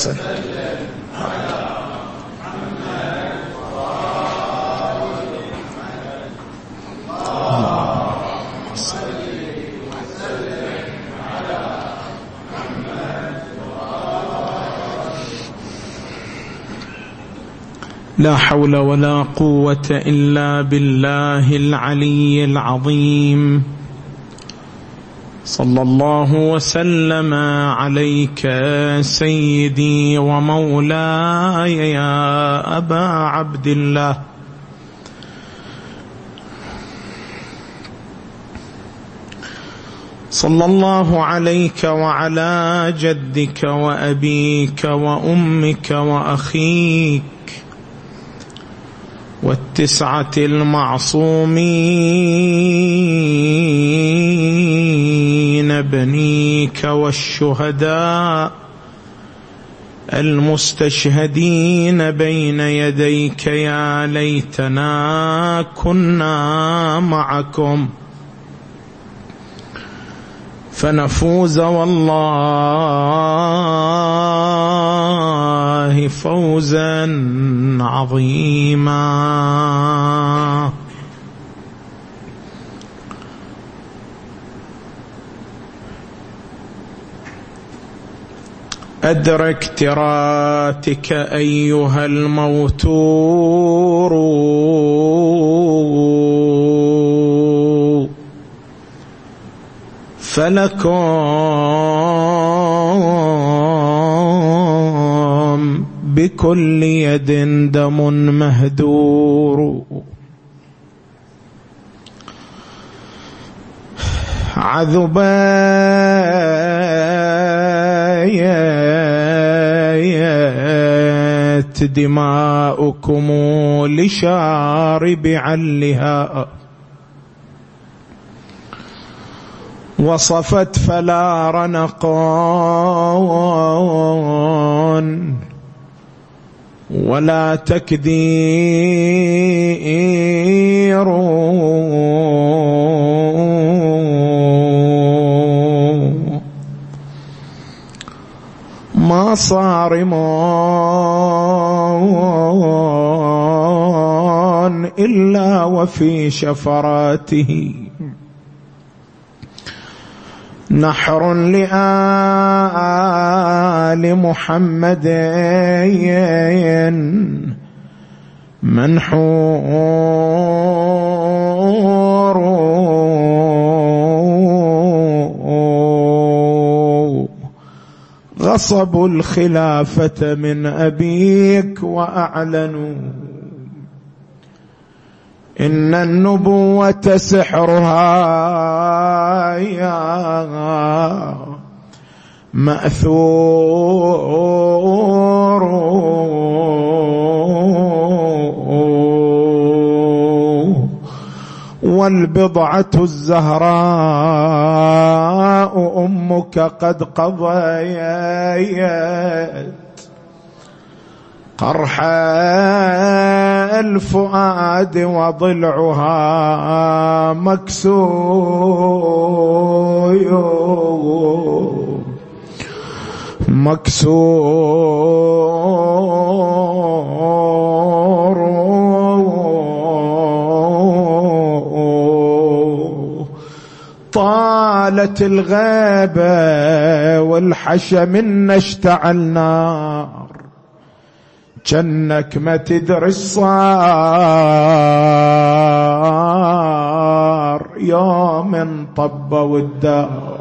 وسلم. لا حول ولا قوة إلا بالله العلي العظيم. صلى الله وسلم عليك سيدي ومولاي يا أبا عبد الله. صلى الله عليك وعلى جدك وأبيك وأمك وأخيك والتسعة المعصومين بنيك والشهداء المستشهدين بين يديك. يا ليتنا كنا معكم فنفوز والله فوزا عظيما. أدرك تراتك أيها الموتور فلكم بكل يد دم مهدور. عذبت دماؤكم لشارب علها وصفت فلا رنقان ولا تكدير ما صارمان إلا وفي شفراته نحر لآل محمد منحور غصبوا الخلافة من أبيك وأعلنوا إن النبوة سحرها يا مأثور والبضعة الزهراء أمك قد قضيت قرح الفؤاد وضلعها مكسور طالت الغابة والحشا منا اشتعل نار جنك ما تدري الصار يوم انطبوا الدار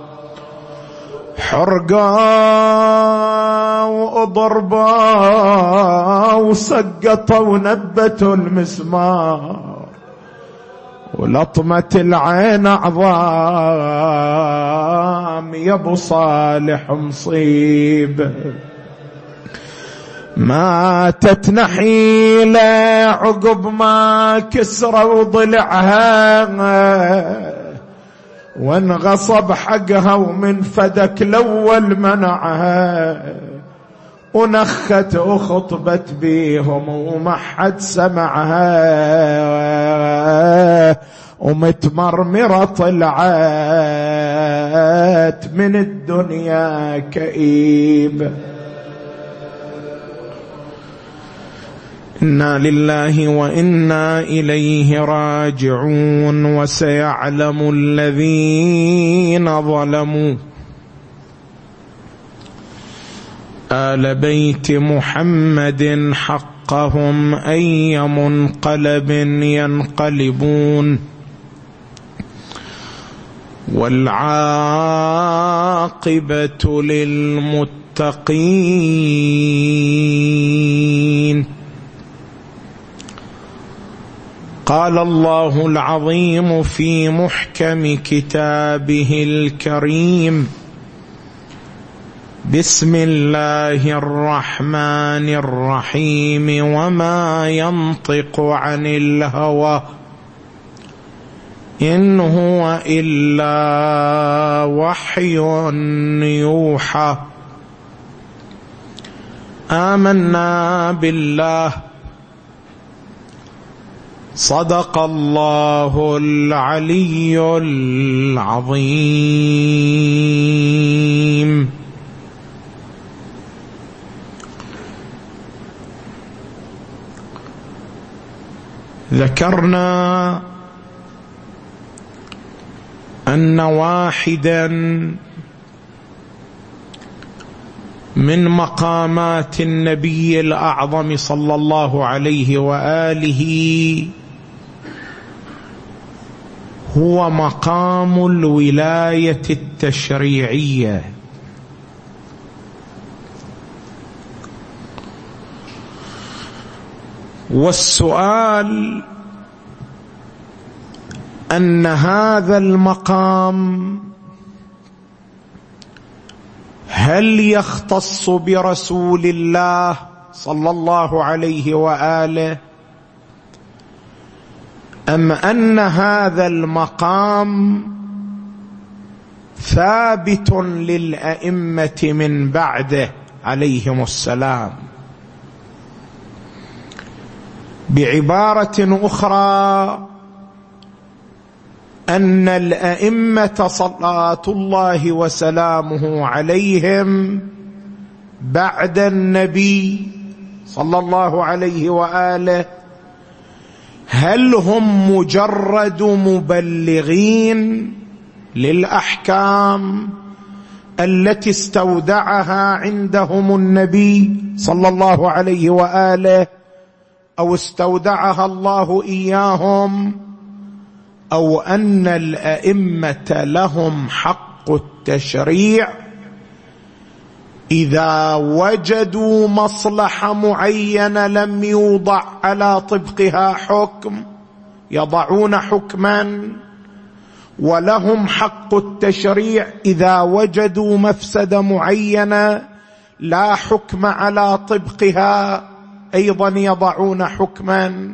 حرقا وضربا وسقطوا ونبتوا المسمار ولطمة العين عظام يا ابو صالح مصيبة ماتت نحيلة عقب ما كسروا ضلعها وانغصب حقها ومن فدك الأول منعها ونخت وخطبت بيهم وما حد سمعها ومتمرمرة طلعت من الدنيا كئيبة إنا لله وإنا إليه راجعون. وسيعلم الذين ظلموا آل بيت محمد حقهم أي منقلب ينقلبون. والعاقبة للمتقين. قال الله العظيم في محكم كتابه الكريم: بسم الله الرحمن الرحيم. وما ينطق عن الهوى إن هو إلا وحي يوحى. آمنا بالله. صدق الله العلي العظيم. ذكرنا أن واحدا من مقامات النبي الأعظم صلى الله عليه وآله هو مقام الولاية التشريعية. والسؤال أن هذا المقام هل يختص برسول الله صلى الله عليه وآله، أم أن هذا المقام ثابت للأئمة من بعده عليهم السلام؟ بعبارة أخرى، أن الأئمة صلوات الله وسلامه عليهم بعد النبي صلى الله عليه وآله هل هم مجرد مبلغين للأحكام التي استودعها عندهم النبي صلى الله عليه وآله، أو استودعها الله إياهم، أو أن الأئمة لهم حق التشريع إذا وجدوا مصلحة معينة لم يوضع على طبقها حكم يضعون حكما، ولهم حق التشريع إذا وجدوا مفسدة معينة لا حكم على طبقها أيضا يضعون حكما؟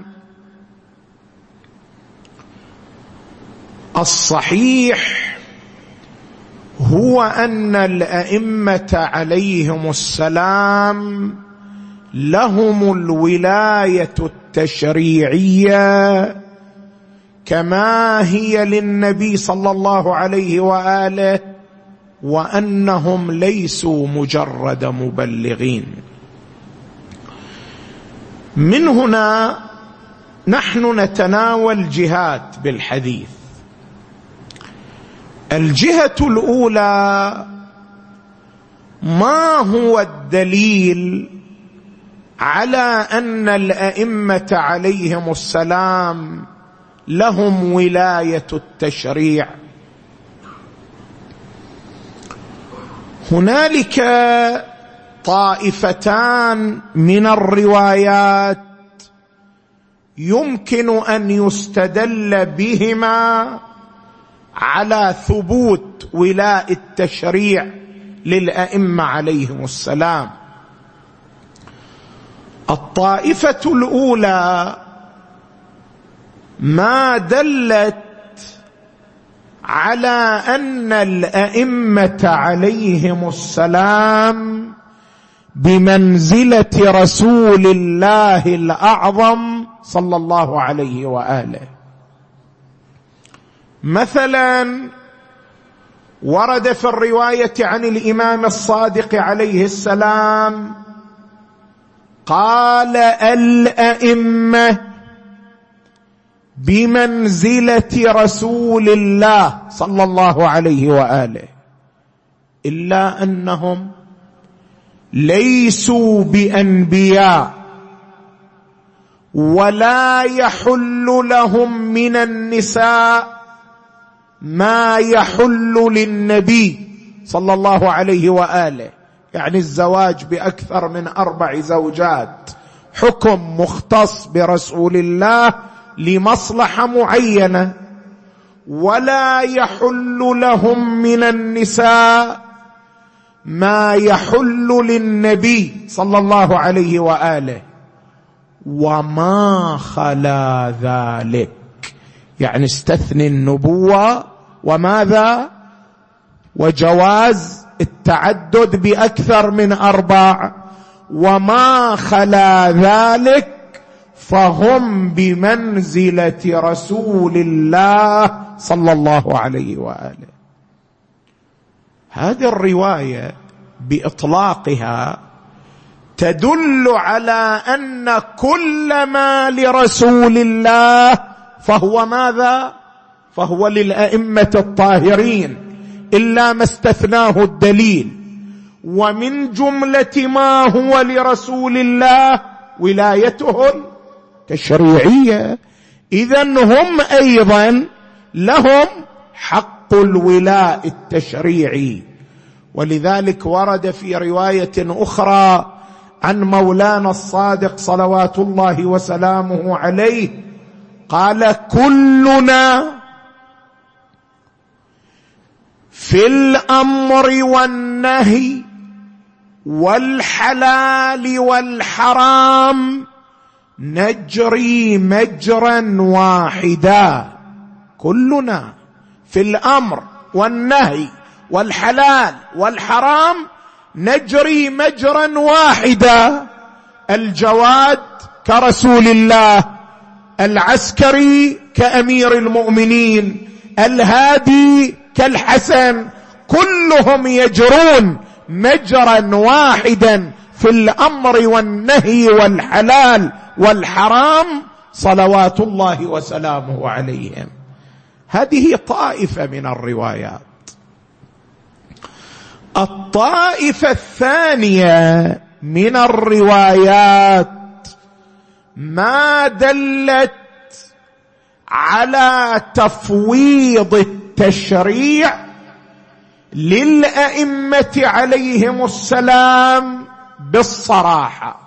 الصحيح هو أن الأئمة عليهم السلام لهم الولاية التشريعية كما هي للنبي صلى الله عليه وآله، وأنهم ليسوا مجرد مبلغين. من هنا نحن نتناول جهات بالحديث. الجهة الأولى: ما هو الدليل على أن الأئمة عليهم السلام لهم ولاية التشريع؟ هنالك طائفتان من الروايات يمكن أن يستدل بهما على ثبوت ولاية التشريع للأئمة عليهم السلام. الطائفة الأولى ما دلت على أن الأئمة عليهم السلام بمنزلة رسول الله الأعظم صلى الله عليه وآله. مثلا ورد في الرواية عن الإمام الصادق عليه السلام قال الأئمة بمنزلة رسول الله صلى الله عليه وآله، إلا أنهم ليسوا بأنبياء، ولا يحل لهم من النساء ما يحل للنبي صلى الله عليه وآله، يعني الزواج بأكثر من 4 زوجات حكم مختص برسول الله لمصلحة معينة، ولا يحل لهم من النساء ما يحل للنبي صلى الله عليه وآله، وما خلا ذلك، يعني استثني النبوة وماذا؟ وجواز التعدد بأكثر من 4، وما خلا ذلك فهم بمنزلة رسول الله صلى الله عليه وآله. هذه الرواية بإطلاقها تدل على أن كل ما لرسول الله فهو ماذا؟ فهو للأئمة الطاهرين، إلا ما استثناه الدليل، ومن جملة ما هو لرسول الله ولايته التشريعية، إذن هم أيضا لهم حق الولاء التشريعي. ولذلك ورد في رواية أخرى عن مولانا الصادق صلوات الله وسلامه عليه قال: كلنا في الأمر والنهي والحلال والحرام نجري مجرا واحدا. كلنا في الأمر والنهي والحلال والحرام نجري مجرا واحدا. الجواد كرسول الله، العسكري كأمير المؤمنين، الهادي كالحسن، كلهم يجرون مجرا واحدا في الأمر والنهي والحلال والحرام صلوات الله وسلامه عليهم. هذه طائفة من الروايات. الطائفة الثانية من الروايات ما دلت على تفويض التشريع للأئمة عليهم السلام بالصراحة.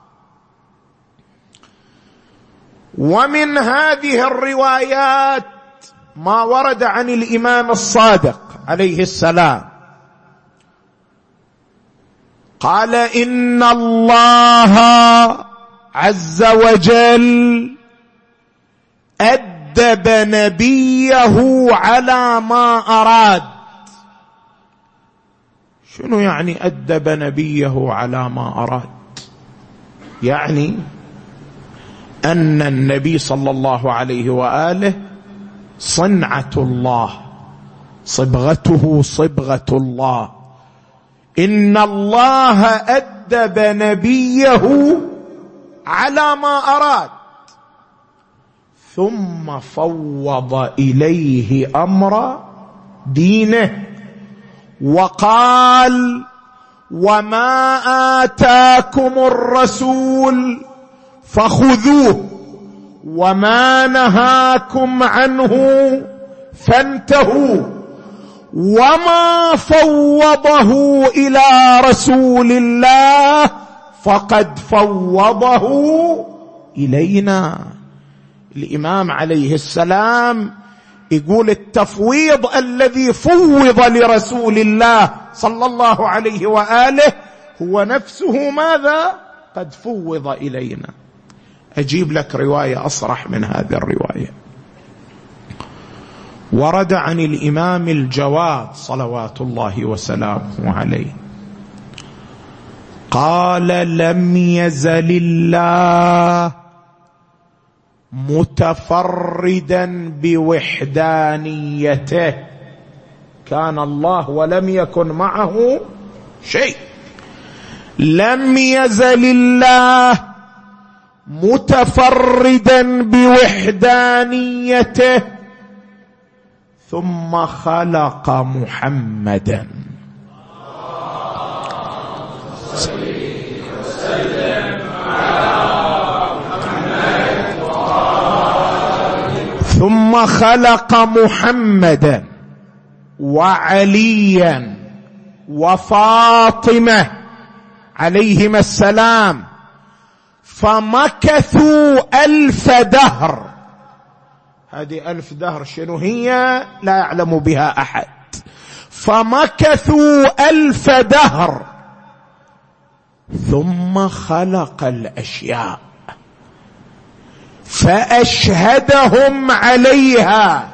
ومن هذه الروايات ما ورد عن الإمام الصادق عليه السلام قال: إن الله عز وجل أدب نبيه على ما أراد. شنو يعني أدب نبيه على ما أراد؟ يعني أن النبي صلى الله عليه وآله صنعة الله، صبغته صبغة الله. إن الله أدب نبيه على ما أراد، ثم فوض إليه أمر دينه وقال: وما آتاكم الرسول فخذوه وما نهاكم عنه فانتهوا، وما فوضه إلى رسول الله فقد فوضه إلينا. الإمام عليه السلام يقول التفويض الذي فوض لرسول الله صلى الله عليه وآله هو نفسه ماذا؟ قد فوض إلينا. أجيب لك رواية أصرح من هذه الرواية. ورد عن الإمام الجواد صلوات الله وسلامه عليه قال: لم يزل الله متفردا بوحدانيته. كان الله ولم يكن معه شيء. لم يزل الله متفردا بوحدانيته ثم خلق محمدا ثم خلق محمدا وعليا وفاطمة عليهما السلام، فمكثوا 1000 دهر. هذه 1000 دهر شنو هي؟ لا يعلم بها أحد. فمكثوا 1000 دهر ثم خلق الأشياء فأشهدهم عليها.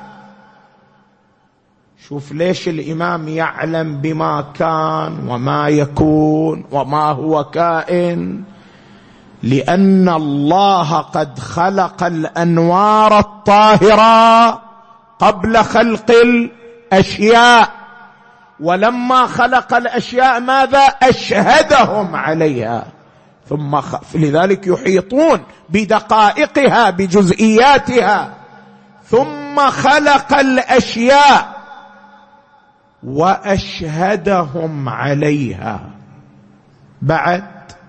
شوف ليش الإمام يعلم بما كان وما يكون وما هو كائن؟ لأن الله قد خلق الأنوار الطاهرة قبل خلق الأشياء، ولما خلق الأشياء ماذا؟ أشهدهم عليها. لذلك يحيطون بدقائقها بجزئياتها. ثم خلق الأشياء وأشهدهم عليها. بعد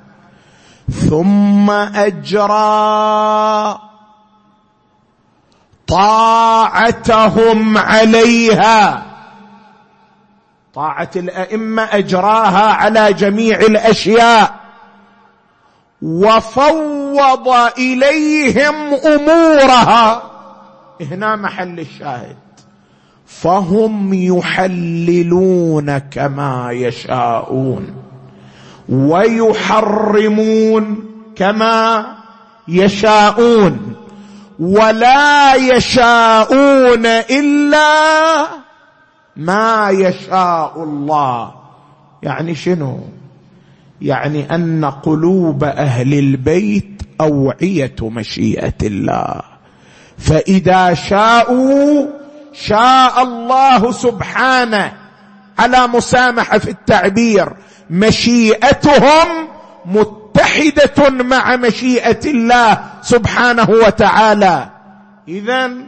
ثم أجرى طاعتهم عليها. طاعة الأئمة أجراها على جميع الأشياء، وفوض إليهم أمورها. هنا محل الشاهد. فهم يحللون كما يشاءون ويحرمون كما يشاءون، ولا يشاءون إلا ما يشاء الله. يعني شنو؟ يعني أن قلوب أهل البيت أوعية مشيئة الله، فإذا شاءوا شاء الله سبحانه، على مسامحة في التعبير، مشيئتهم متحدة مع مشيئة الله سبحانه وتعالى. إذن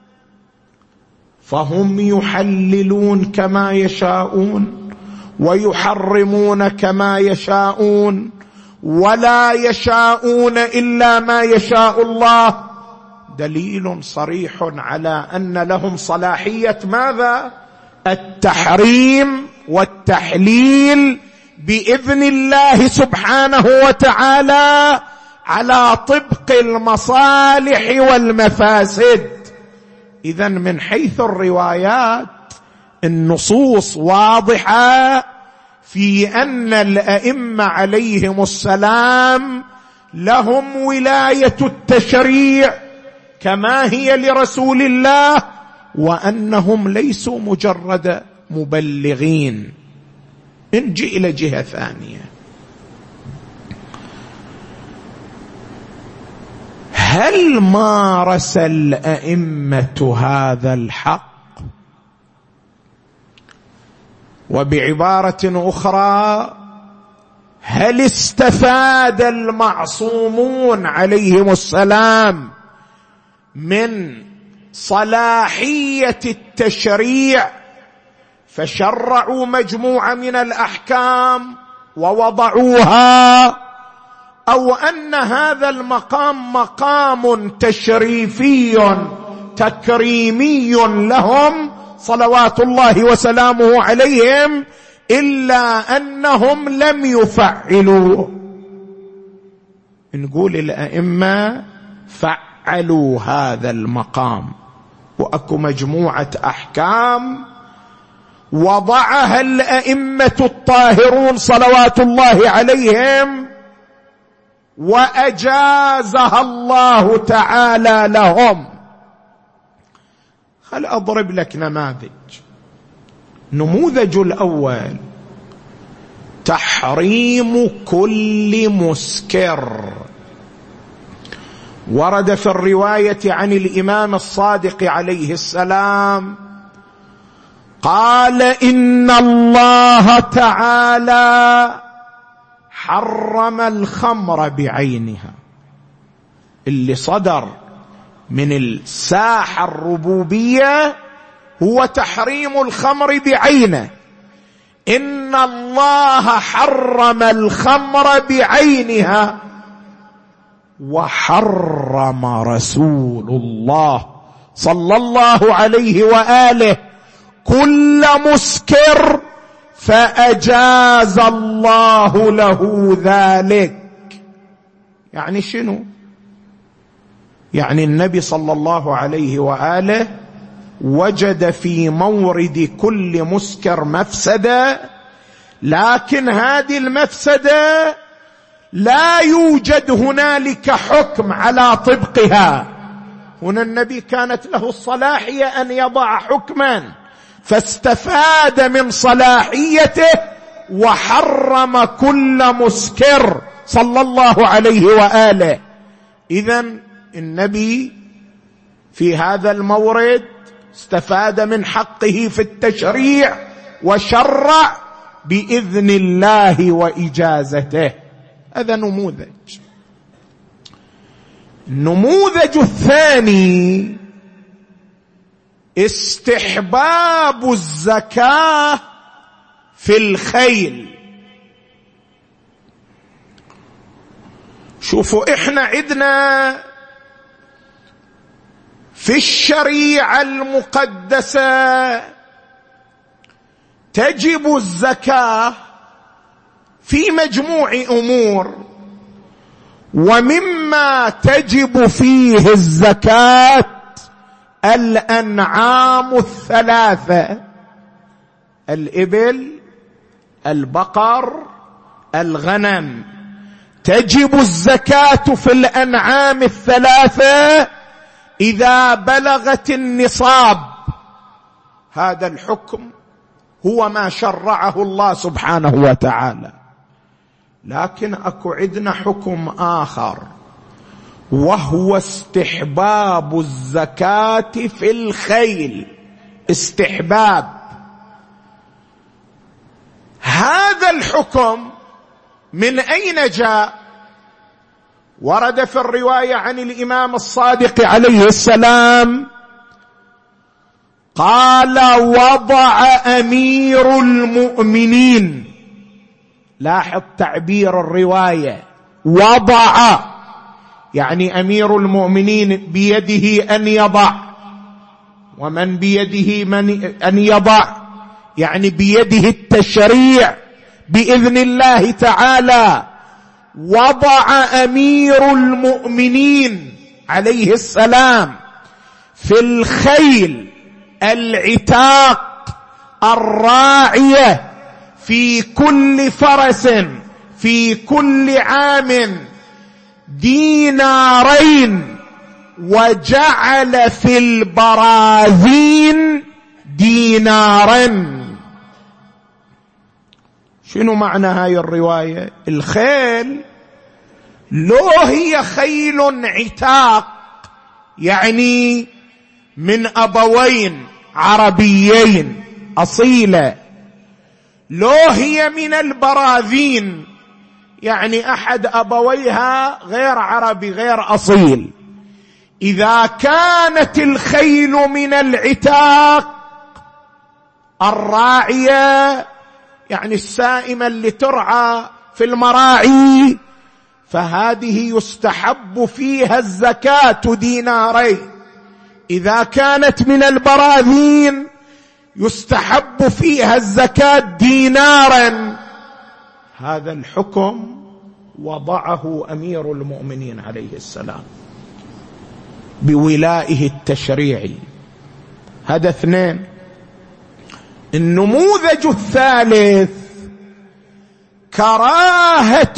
فهم يحللون كما يشاءون ويحرمون كما يشاءون، ولا يشاءون إلا ما يشاء الله. دليل صريح على أن لهم صلاحية ماذا؟ التحريم والتحليل بإذن الله سبحانه وتعالى على طبق المصالح والمفاسد. إذن من حيث الروايات النصوص واضحة في أن الأئمة عليهم السلام لهم ولاية التشريع كما هي لرسول الله، وأنهم ليسوا مجرد مبلغين. نجي إلى جهة ثانية. هل مارس الأئمة هذا الحق؟ وبعبارة أخرى، هل استفاد المعصومون عليهم السلام من صلاحية التشريع فشرعوا مجموعة من الأحكام ووضعوها، أو أن هذا المقام مقام تشريفي تكريمي لهم صلوات الله وسلامه عليهم، إلا أنهم لم يفعلوا؟ نقول الأئمة فعلوا هذا المقام، وأكو مجموعة أحكام وضعها الأئمة الطاهرون صلوات الله عليهم وأجازها الله تعالى لهم. خل أضرب لك نماذج. نموذج الأول تحريم كل مسكر. ورد في الرواية عن الإمام الصادق عليه السلام قال: إن الله تعالى حرم الخمر بعينها. اللي صدر من الساحة الربوبية هو تحريم الخمر بعينه. إن الله حرم الخمر بعينها، وحرم رسول الله صلى الله عليه وآله كل مسكر، فأجاز الله له ذلك. يعني شنو؟ يعني النبي صلى الله عليه وآله وجد في مورد كل مسكر مفسدة، لكن هذه المفسدة لا يوجد هنالك حكم على طبقها. هنا النبي كانت له الصلاحية أن يضع حكما، فاستفاد من صلاحيته وحرم كل مسكر صلى الله عليه وآله. إذن النبي في هذا المورد استفاد من حقه في التشريع وشرع بإذن الله وإجازته. هذا نموذج. النموذج الثاني استحباب الزكاة في الخيل. شوفوا، احنا عندنا في الشريعة المقدسة تجب الزكاة في مجموع أمور، ومما تجب فيه الزكاة الأنعام الثلاثة: الإبل، البقر، الغنم. تجب الزكاة في الأنعام الثلاثة إذا بلغت النصاب. هذا الحكم هو ما شرعه الله سبحانه وتعالى. لكن أكو عندنا حكم آخر، وهو استحباب الزكاة في الخيل. استحباب. هذا الحكم من أين جاء؟ ورد في الرواية عن الإمام الصادق عليه السلام قال: وضع أمير المؤمنين. لاحظ تعبير الرواية، وضع، يعني أمير المؤمنين بيده أن يضع، ومن بيده أن يضع يعني بيده التشريع بإذن الله تعالى. وضع أمير المؤمنين عليه السلام في الخيل العتاق الراعية في كل فرس في كل عام دينارين، وجعل في البراذين دينارا. شنو معنى هاي الرواية؟ الخيل لو هي خيل عتاق، يعني من أبوين عربيين أصيلة، لو هي من البراذين يعني أحد أبويها غير عربي غير أصيل، إذا كانت الخيل من العتاق الراعية يعني السائمة اللي ترعى في المراعي، فهذه يستحب فيها الزكاة دينارين. إذا كانت من البراذين يستحب فيها الزكاة دينارا. هذا الحكم وضعه أمير المؤمنين عليه السلام بولائه التشريعي. هذا اثنين. النموذج الثالث كراهة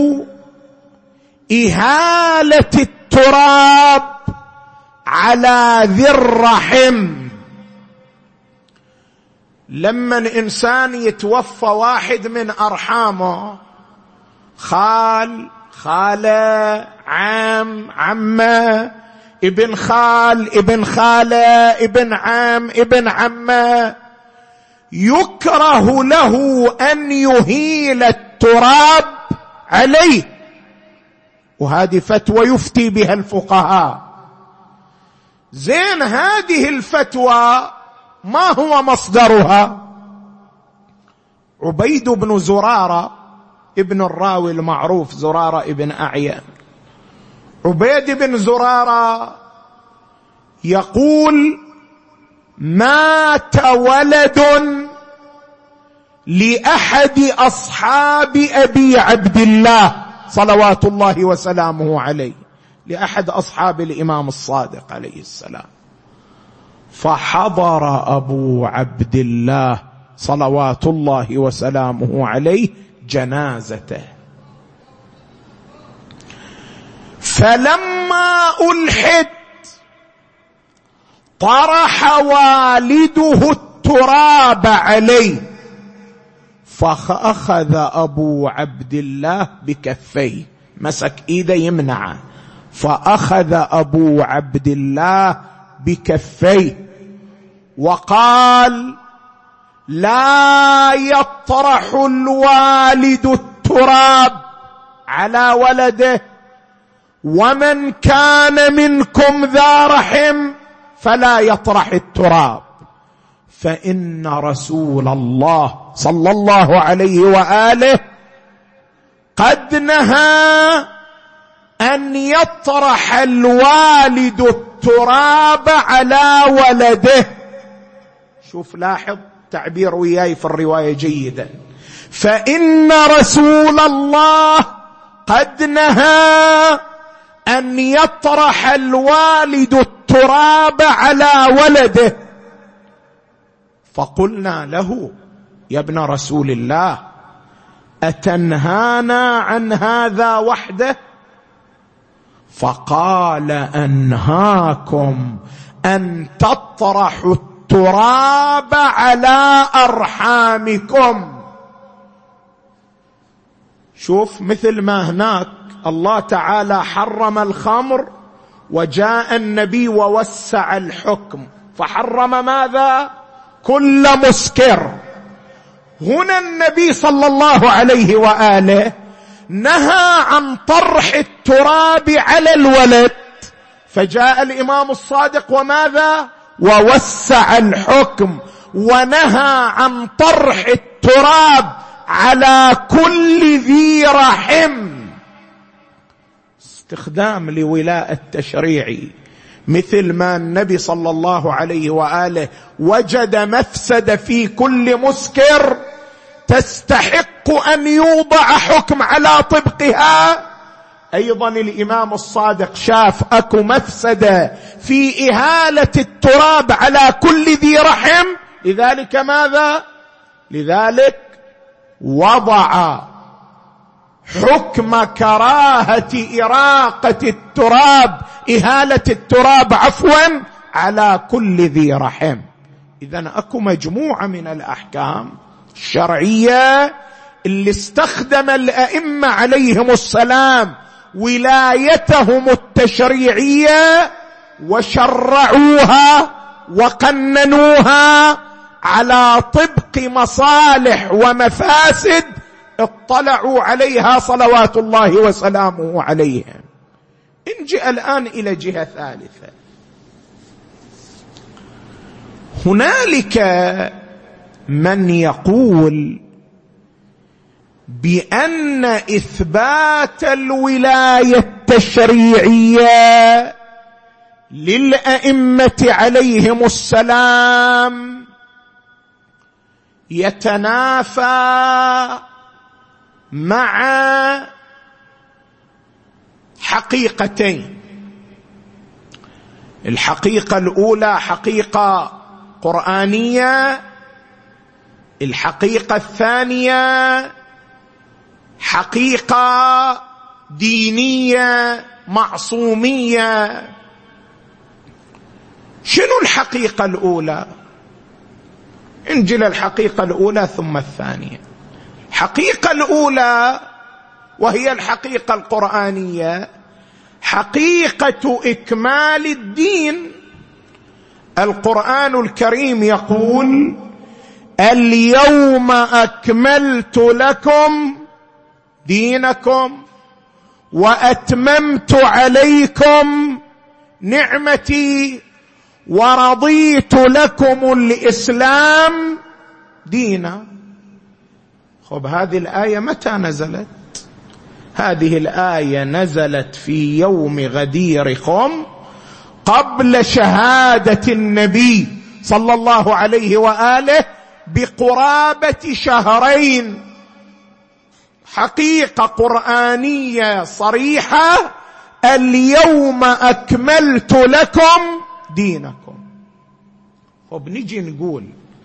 إهالة التراب على ذي الرحم. لما الإنسان يتوفى واحد من أرحامه، خال، خالة، عم، عمة، ابن خال، ابن خالة، ابن عم، ابن عمة، يكره له أن يهيل التراب عليه. وهذه فتوى يفتي بها الفقهاء. زين، هذه الفتوى ما هو مصدرها؟ عبيد بن زرارة ابن الراوي المعروف زرارة ابن أعين، عبيد بن زرارة يقول: مات ولد لأحد أصحاب أبي عبد الله صلوات الله وسلامه عليه، لأحد أصحاب الإمام الصادق عليه السلام، فحضر أبو عبد الله صلوات الله وسلامه عليه جنازته، فلما ألحد طرح والده التراب عليه، فأخذ أبو عبد الله بكفيه، مسك إيده يمنعه، فأخذ أبو عبد الله بكفيه وقال: لا يطرح الوالد التراب على ولده، ومن كان منكم ذا رحم فلا يطرح التراب، فإن رسول الله صلى الله عليه وآله قد نهى أن يطرح الوالد التراب على ولده. شوف، لاحظ تعبير وياي في الرواية جيدا: فإن رسول الله قد نهى أن يطرح الوالد التراب على ولده. فقلنا له: يا ابن رسول الله، أتنهانا عن هذا وحده؟ فقال: أنهاكم أن تطرحوا التراب على أرحامكم. شوف، مثل ما هناك الله تعالى حرم الخمر، وجاء النبي ووسع الحكم فحرم ماذا؟ كل مسكر. هنا النبي صلى الله عليه وآله نهى عن طرح التراب على الولد، فجاء الإمام الصادق وماذا؟ ووسع الحكم ونهى عن طرح التراب على كل ذي رحم. استخدام لولاء التشريعي، مثل ما النبي صلى الله عليه وآله وجد مفسدة في كل مسكر تستحق أن يوضع حكم على طبقها، أيضا الإمام الصادق شاف أكو مفسدة في إهالة التراب على كل ذي رحم، لذلك ماذا؟ لذلك وضع حكم كراهة إراقة التراب، إهالة التراب عفوا، على كل ذي رحم. إذن أكو مجموعة من الأحكام الشرعية اللي استخدم الأئمة عليهم السلام ولايتهم التشريعية وشرعوها وقننوها على طبق مصالح ومفاسد اطلعوا عليها صلوات الله وسلامه عليهم. نجي الآن إلى جهة ثالثة. هنالك من يقول بأن إثبات الولاية التشريعية للأئمة عليهم السلام يتنافى مع حقيقتين. الحقيقة الأولى حقيقة قرآنية، الحقيقة الثانية حقيقة دينية معصومية. شنو الحقيقة الأولى؟ انجل الحقيقة الأولى ثم الثانية. الحقيقة الأولى وهي الحقيقة القرآنية حقيقة إكمال الدين. القرآن الكريم يقول: اليوم أكملت لكم دينكم وأتممت عليكم نعمتي ورضيت لكم الإسلام دينا. خب هذه الآية متى نزلت؟ هذه الآية نزلت في يوم غدير خم قبل شهادة النبي صلى الله عليه وآله بقرابة شهرين. حقيقة قرآنية صريحة: اليوم أكملت لكم دينكم. وبنجي نقول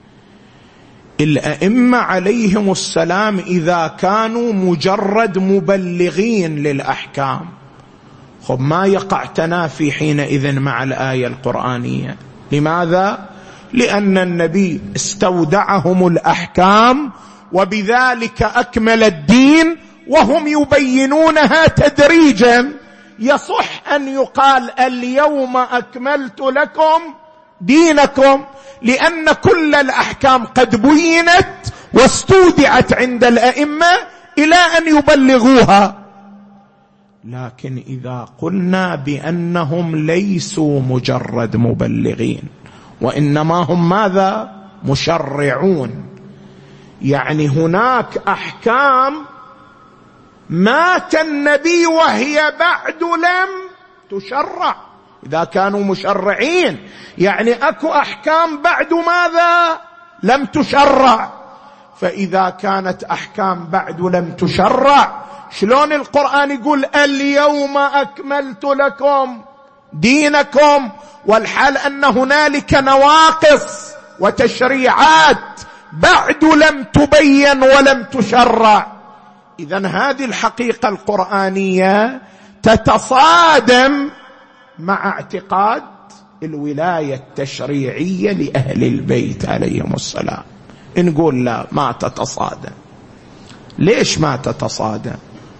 الأئمة عليهم السلام إذا كانوا مجرد مبلغين للأحكام، خب ما يقع تنافي حينئذ مع الآية القرآنية. لماذا؟ لأن النبي استودعهم الأحكام وبذلك أكمل الدين، وهم يبينونها تدريجا. يصح أن يقال اليوم أكملت لكم دينكم، لأن كل الأحكام قد بينت واستودعت عند الأئمة إلى أن يبلغوها. لكن إذا قلنا بأنهم ليسوا مجرد مبلغين وإنما هم ماذا؟ مشرعون، يعني هناك أحكام مات النبي وهي بعد لم تشرع. إذا كانوا مشرعين يعني أكو أحكام بعد ماذا؟ لم تشرع. فإذا كانت أحكام بعد لم تشرع، شلون القرآن يقول اليوم أكملت لكم دينكم، والحال أن هنالك نواقص وتشريعات بعد لم تبين ولم تشرع؟ إذن هذه الحقيقة القرآنية تتصادم مع اعتقاد الولاية التشريعية لأهل البيت عليهم السلام. نقول لا، ما تتصادم. ليش ما تتصادم؟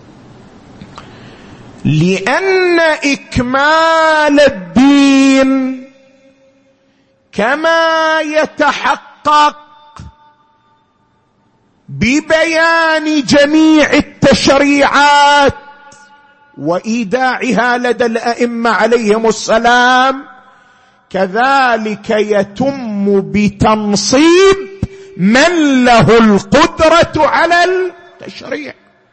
لأن إكمال الدين كما يتحقق ببيان جميع التشريعات وإيداعها لدى الأئمة عليهم السلام، كذلك يتم بتنصيب من له القدرة على التشريع.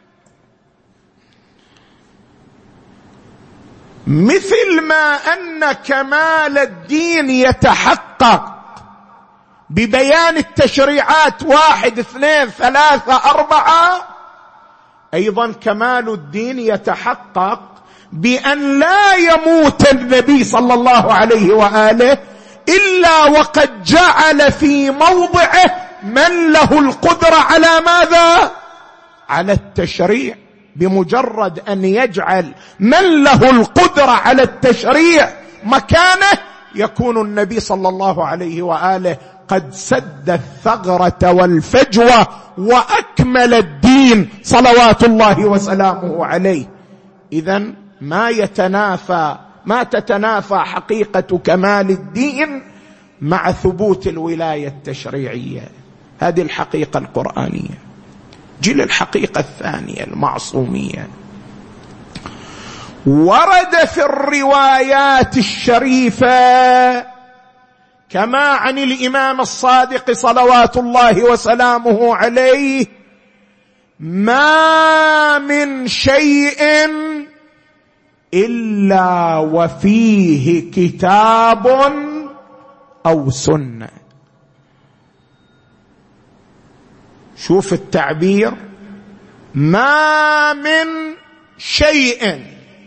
مثل ما أن كمال الدين يتحقق ببيان التشريعات 1 2 3 4، أيضا كمال الدين يتحقق بأن لا يموت النبي صلى الله عليه وآله إلا وقد جعل في موضعه من له القدرة على ماذا؟ على التشريع. بمجرد أن يجعل من له القدرة على التشريع مكانه، يكون النبي صلى الله عليه وآله قد سد الثغرة والفجوة وأكمل الدين صلوات الله وسلامه عليه. إذن ما تتنافى حقيقة كمال الدين مع ثبوت الولاية التشريعية. هذه الحقيقة القرآنية. جل الحقيقة الثانية المعصومية. ورد في الروايات الشريفة كما عن الإمام الصادق صلوات الله وسلامه عليه: ما من شيء إلا وفيه كتاب أو سنة. شوف التعبير: ما من شيء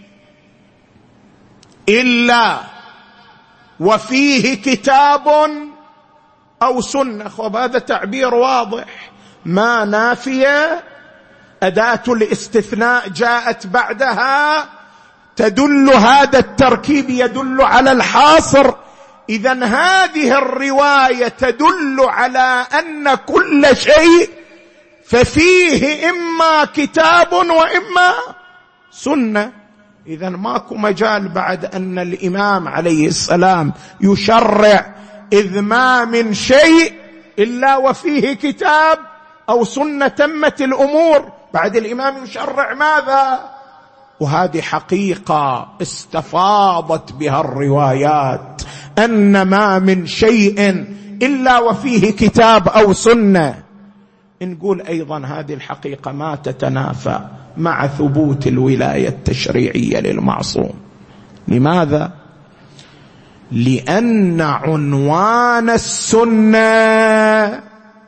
إلا وفيه كتاب أو سنة. خب هذا تعبير واضح، ما نافية، أداة الاستثناء جاءت بعدها تدل، هذا التركيب يدل على الحاصر. إذن هذه الرواية تدل على أن كل شيء ففيه إما كتاب وإما سنة. إذن ماكو مجال بعد أن الإمام عليه السلام يشرع، إذ ما من شيء إلا وفيه كتاب أو سنة تمت الأمور، بعد الإمام يشرع ماذا؟ وهذه حقيقة استفاضت بها الروايات، أن ما من شيء إلا وفيه كتاب أو سنة. نقول أيضا هذه الحقيقة ما تتنافى مع ثبوت الولاية التشريعية للمعصوم. لماذا؟ لأن عنوان السنة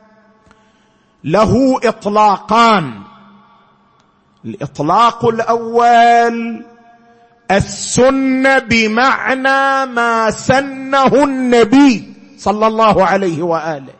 له إطلاقان. الإطلاق الأول السنة بمعنى ما سنه النبي صلى الله عليه وآله.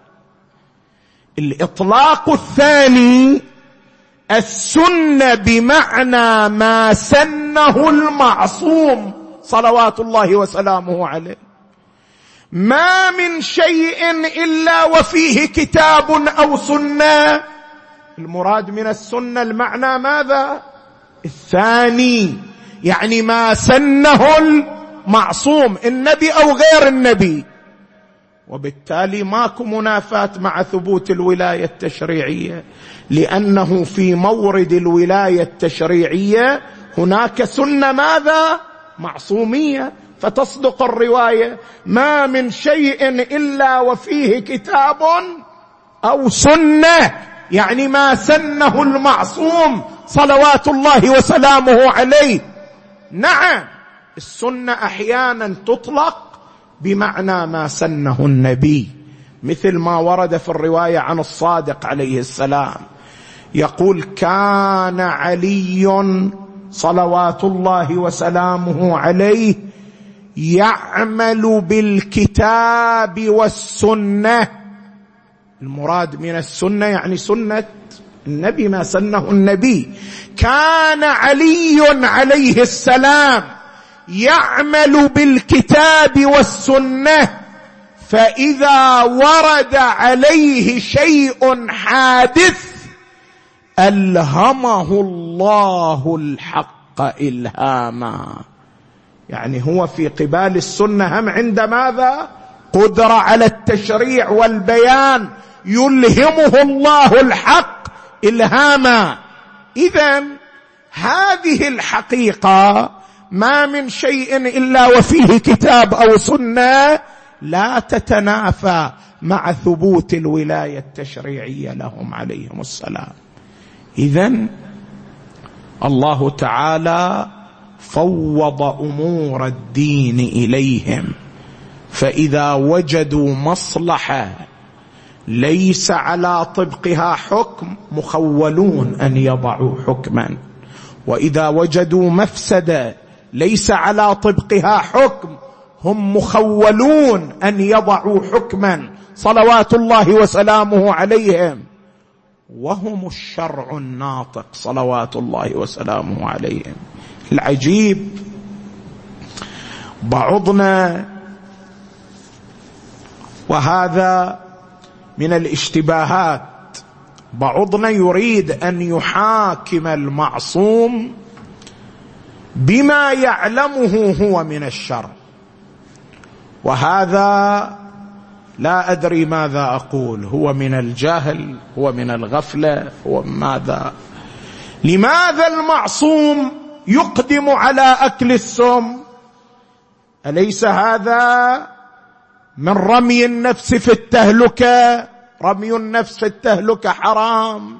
الإطلاق الثاني السنة بمعنى ما سنه المعصوم صلوات الله وسلامه عليه. ما من شيء إلا وفيه كتاب أو سنة. المراد من السنة المعنى ماذا؟ الثاني، يعني ما سنه المعصوم، النبي أو غير النبي. وبالتالي ماكو منافاة مع ثبوت الولاية التشريعية، لأنه في مورد الولاية التشريعية هناك سنة ماذا؟ معصومية. فتصدق الرواية ما من شيء إلا وفيه كتاب أو سنة، يعني ما سنه المعصوم صلوات الله وسلامه عليه. نعم، السنة أحيانا تطلق بمعنى ما سنه النبي، مثل ما ورد في الرواية عن الصادق عليه السلام يقول: كان علي صلوات الله وسلامه عليه يعمل بالكتاب والسنة. المراد من السنة يعني سنة النبي، ما سنه النبي. كان علي عليه السلام يعمل بالكتاب والسنة، فإذا ورد عليه شيء حادث ألهمه الله الحق إلهاما. يعني هو في قبال السنة هم عند ماذا؟ قدرة على التشريع والبيان، يلهمه الله الحق إلهاما. إذن هذه الحقيقة ما من شيء إلا وفيه كتاب أو سنة لا تتنافى مع ثبوت الولاية التشريعية لهم عليهم السلام. إذن الله تعالى فوض أمور الدين إليهم، فإذا وجدوا مصلحة ليس على طبقها حكم مخولون أن يضعوا حكما، وإذا وجدوا مفسدة ليس على طبقها حكم هم مخولون أن يضعوا حكما صلوات الله وسلامه عليهم، وهم الشرع الناطق صلوات الله وسلامه عليهم. العجيب بعضنا، وهذا من الاشتباهات، بعضنا يريد أن يحاكم المعصوم بما يعلمه هو من الشر، وهذا لا أدري ماذا أقول، هو من الجهل، هو من الغفلة، هو ماذا؟ لماذا المعصوم يقدم على أكل السم؟ أليس هذا من رمي النفس في التهلكة؟ رمي النفس في التهلكة حرام.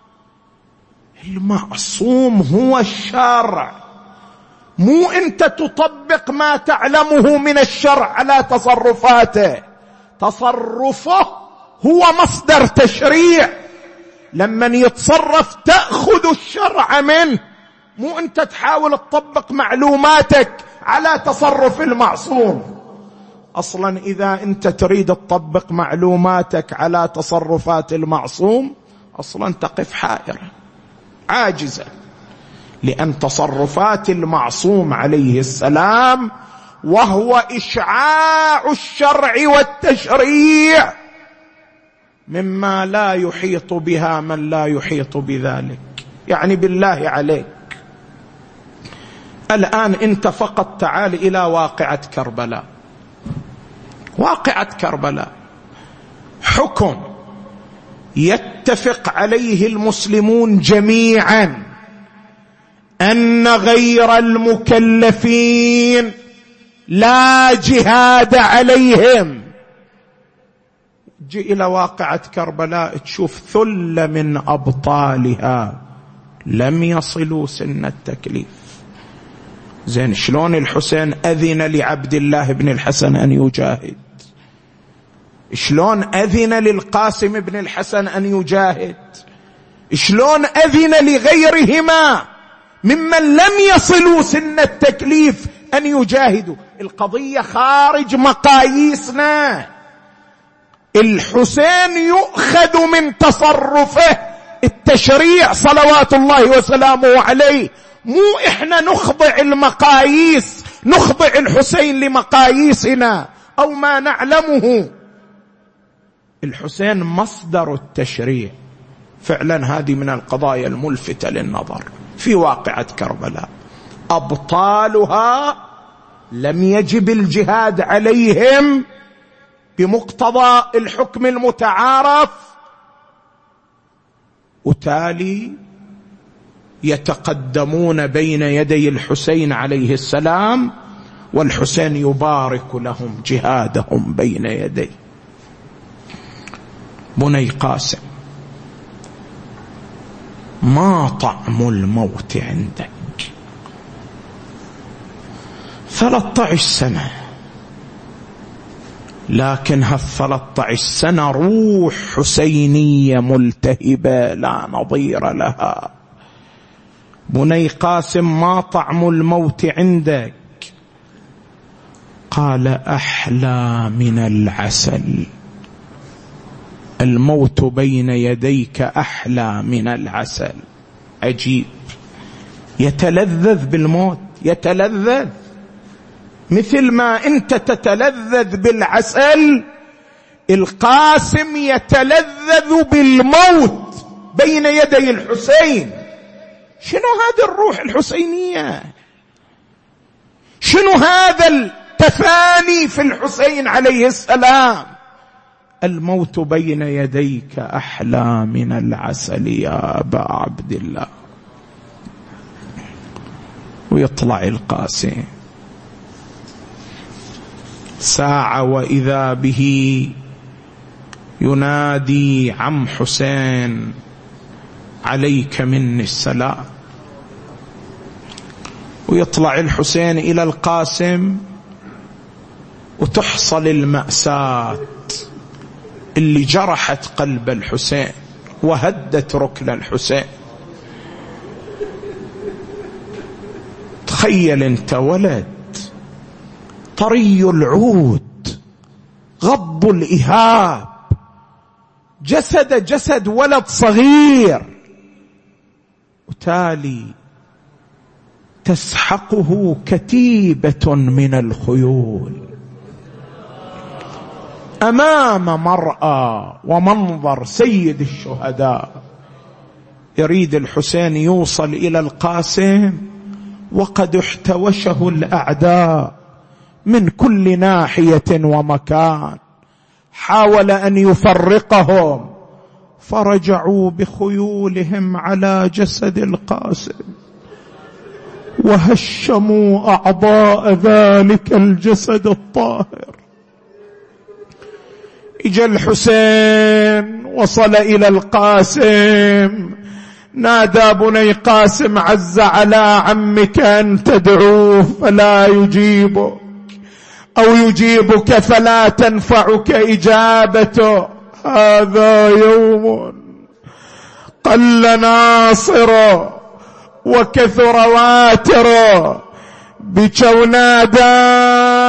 المعصوم هو الشرع، مو أنت تطبق ما تعلمه من الشرع على تصرفاته. تصرفه هو مصدر تشريع، لمن يتصرف تأخذ الشرع منه، مو أنت تحاول تطبق معلوماتك على تصرف المعصوم. أصلا إذا أنت تريد تطبق معلوماتك على تصرفات المعصوم أصلا تقف حائرة عاجزة، لأن تصرفات المعصوم عليه السلام وهو إشعاع الشرع والتشريع مما لا يحيط بها من لا يحيط بذلك. يعني بالله عليك الآن أنت فقط تعال إلى واقعة كربلاء. واقعة كربلاء حكم يتفق عليه المسلمون جميعا أن غير المكلفين لا جهاد عليهم. جي إلى واقعة كربلاء تشوف ثلة من أبطالها لم يصلوا سن التكليف. زين، شلون الحسين أذن لعبد الله بن الحسن أن يجاهد؟ شلون أذن للقاسم بن الحسن أن يجاهد؟ شلون أذن لغيرهما ممن لم يصلوا سن التكليف أن يجاهدوا؟ القضية خارج مقاييسنا. الحسين يؤخذ من تصرفه التشريع صلوات الله وسلامه عليه، مو إحنا نخضع المقاييس، نخضع الحسين لمقاييسنا أو ما نعلمه. الحسين مصدر التشريع. فعلا هذه من القضايا الملفتة للنظر في واقعة كربلاء. أبطالها لم يجب الجهاد عليهم بمقتضى الحكم المتعارف، وتالي يتقدمون بين يدي الحسين عليه السلام، والحسين يبارك لهم جهادهم بين يديه. بني قاسم، ما طعم الموت عندك؟ 13 سنة، لكن هال13 سنة روح حسينية ملتهبة لا نظير لها. بني قاسم، ما طعم الموت عندك؟ قال: أحلى من العسل. الموت بين يديك أحلى من العسل. عجيب، يتلذذ بالموت، يتلذذ مثل ما أنت تتلذذ بالعسل. القاسم يتلذذ بالموت بين يدي الحسين. شنو هذه الروح الحسينية؟ شنو هذا التفاني في الحسين عليه السلام؟ الموت بين يديك أحلى من العسل يا أبا عبد الله. ويطلع القاسم ساعة وإذا به ينادي: عم حسين عليك مني السلام. ويطلع الحسين إلى القاسم، وتحصل المأساة اللي جرحت قلب الحسين وهدت ركن الحسين. تخيل انت ولد طري العود، غض الإهاب، جسد ولد صغير، وتالي تسحقه كتيبة من الخيول أمام مرأى ومنظر سيد الشهداء. يريد الحسين يوصل إلى القاسم وقد احتوشه الأعداء من كل ناحية ومكان، حاول أن يفرقهم، فرجعوا بخيولهم على جسد القاسم وهشموا أعضاء ذلك الجسد الطاهر. إجا الحسين وصل إلى القاسم، نادى: بني قاسم، عز على عمك أن تدعوه فلا يجيبك، أو يجيبك فلا تنفعك إجابته. هذا يوم قل ناصر وكثر واتر، بكوا نادى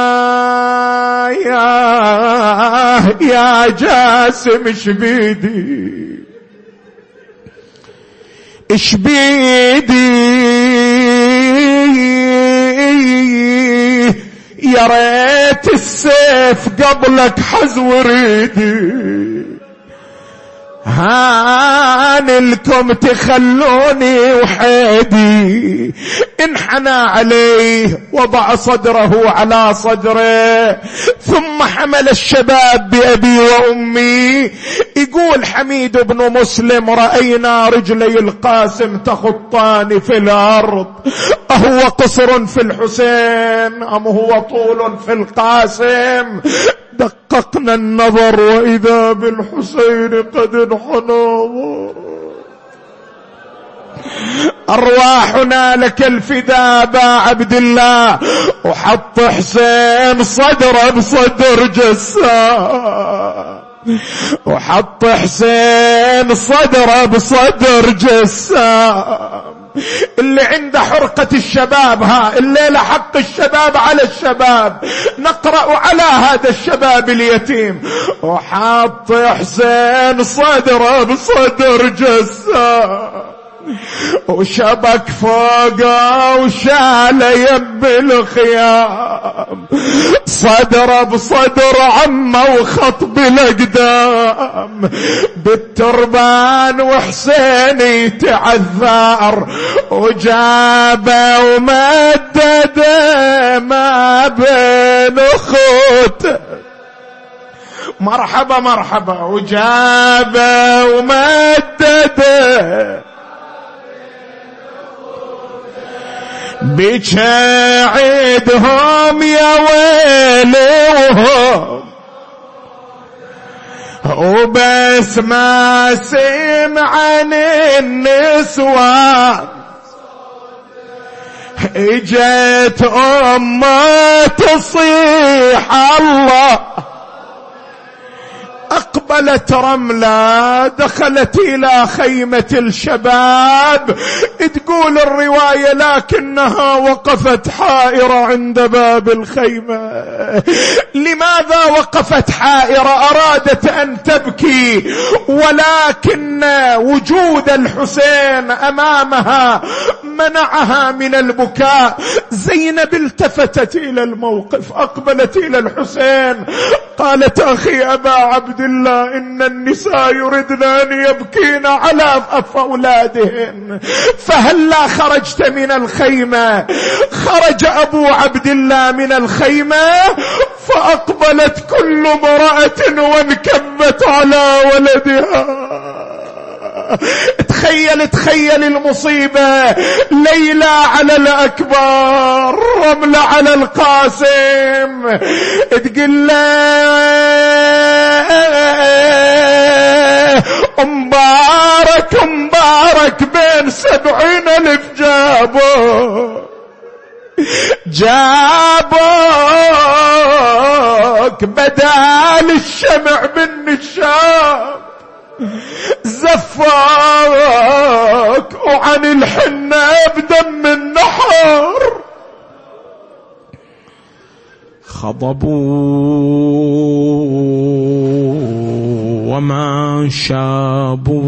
يا جاسم اشبيدي اشبيدي، يا ريت السيف قبلك حز وريدي. هان لكم تخلوني وحيدي. انحنى عليه وضع صدره على صدره، ثم حمل الشباب بأبي وأمي. يقول حميد بن مسلم: رأينا رجلي القاسم تخطان في الأرض، أهو قصر في الحسين أم هو طول في القاسم؟ دققنا النظر وإذا بالحسين قد انحنى. أرواحنا لك الفداء با عبد الله. وحط حسين صدره بصدر جسام، وحط حسين صدره بصدر جسام. اللي عنده حرقة الشباب، الليلة حق الشباب على الشباب، نقرأ على هذا الشباب اليتيم. وحط حسين صدره بصدر جسام، وشبك فوقه وشاله يب الخيام، صدره بصدر عمه وخط بالاقدام بالتربان. وحسين يتعذر وجابه ومدده ما بين اخوته. مرحبا مرحبا. وجابه ومدده بشاعدهم يا ويلهم، وبس ما سمع عن النسوان اجت امه تصيح الله. أقبلت رملة دخلت إلى خيمة الشباب. تقول الرواية: لكنها وقفت حائرة عند باب الخيمة. لماذا وقفت حائرة؟ أرادت أن تبكي، ولكن وجود الحسين أمامها منعها من البكاء. زينب التفتت إلى الموقف، أقبلت إلى الحسين، قالت: أخي أبا عبد الله، إن النساء يردن أن يبكين على أولادهن، فهلا خرجت من الخيمة؟ خرج أبو عبد الله من الخيمة، فأقبلت كل امرأة وانكبت على ولدها. تخيل المصيبة، ليلى على الأكبر، رملة على القاسم. تقول له: مبارك مبارك بين 70,000 جابوك بدال الشمع بالنشام، زفاك وعن الحنة بدم النحر. خضبوا وما شابوا،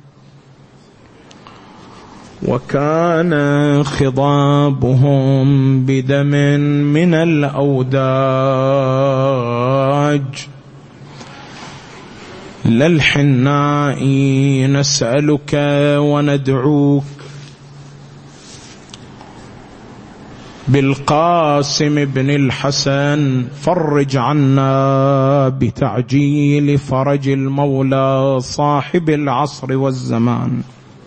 وكان خضابهم بدم من الأوداج. للحناء نسألك وندعوك بالقاسم بن الحسن، فرج عنا بتعجيل فرج المولى صاحب العصر والزمان.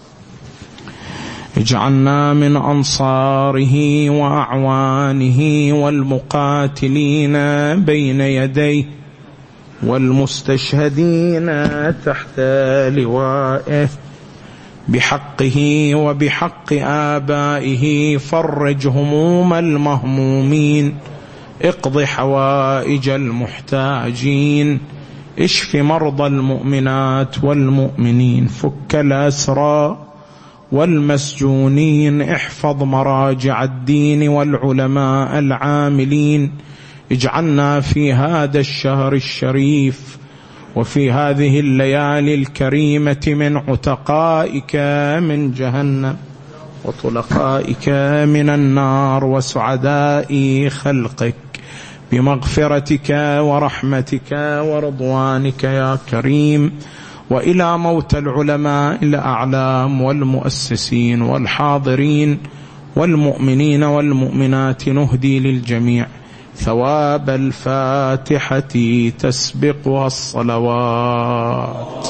اجعلنا من أنصاره وأعوانه والمقاتلين بين يديه والمستشهدين تحت لوائه، بحقه وبحق آبائه. فرج هموم المهمومين، اقض حوائج المحتاجين، اشف مرضى المؤمنات والمؤمنين، فك الأسرى والمسجونين، احفظ مراجع الدين والعلماء العاملين. اجعلنا في هذا الشهر الشريف وفي هذه الليالي الكريمة من عتقائك من جهنم وطلقائك من النار وسعداء خلقك، بمغفرتك ورحمتك ورضوانك يا كريم. وإلى موتى العلماء الأعلام والمؤسسين والحاضرين والمؤمنين والمؤمنات نهدي للجميع ثواب الفاتحة تسبقها الصلوات.